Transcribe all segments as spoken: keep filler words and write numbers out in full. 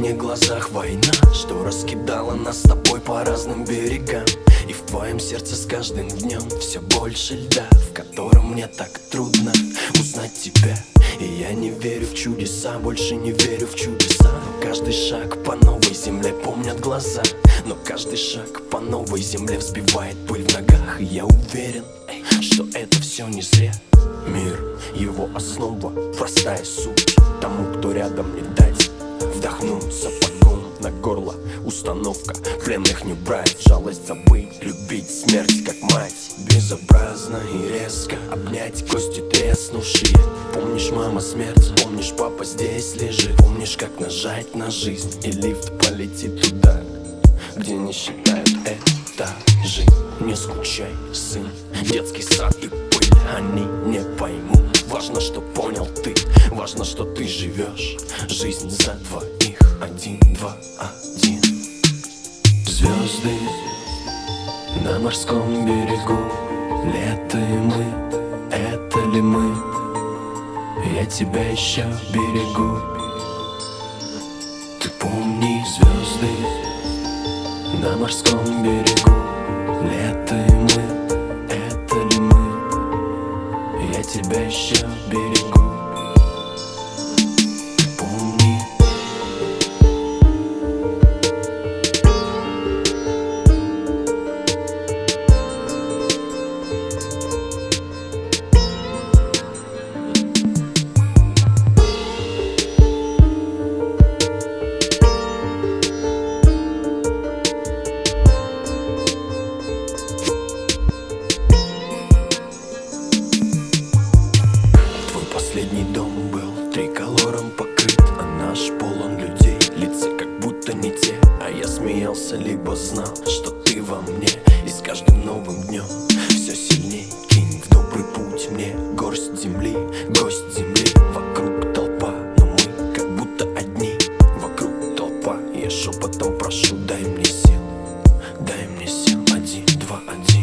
синих глазах война, что раскидала нас с тобой по разным берегам. И в твоем сердце с каждым днем все больше льда, в котором мне так трудно узнать тебя. И я не верю в чудеса, больше не верю в чудеса. Но каждый шаг по новой земле помнят глаза. Но каждый шаг по новой земле взбивает пыль в ногах. И я уверен, что это все не зря. Мир, его основа, простая суть. Тому, кто рядом, не дать вдохнуть сапогом на горло. Установка пленных не брать, жалость забыть, любить смерть как мать. Безобразно и резко обнять кости треснувшие. Помнишь, мама, смерть, помнишь, папа здесь лежит. Помнишь, как нажать на жизнь, и лифт полетит туда, где не считают этажи. Не скучай, сын, детский сад и пыль они не поймут. Важно, что понял ты, важно, что ты живешь жизнь за двоих. Один, два, один. Звезды на морском берегу, лето и мы, это ли мы? Я тебя еще берегу. Ты помни звезды на морском берегу, лето и мы, это ли мы? Я тебя еще берегу. Ты помни. Последний дом был триколором покрыт, а наш полон людей, лица как будто не те. А я смеялся, либо знал, что ты во мне. И с каждым новым днем все сильней кинь в добрый путь мне горсть земли, гость земли. Вокруг толпа, но мы как будто одни. Вокруг толпа, я шепотом прошу, дай мне сил, дай мне сил. Один, два, один.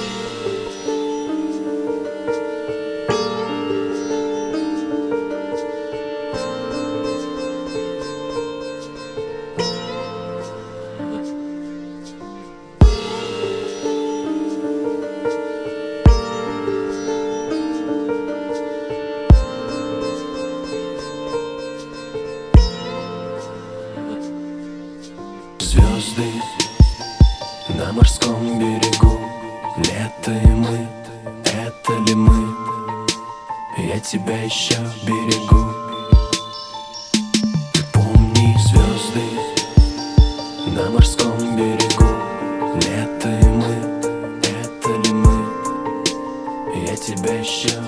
Звезды на морском берегу, лето и мы, это ли мы? Я тебя еще берегу. Ты помни звезды на морском берегу, лето и мы, это ли мы? Я тебя еще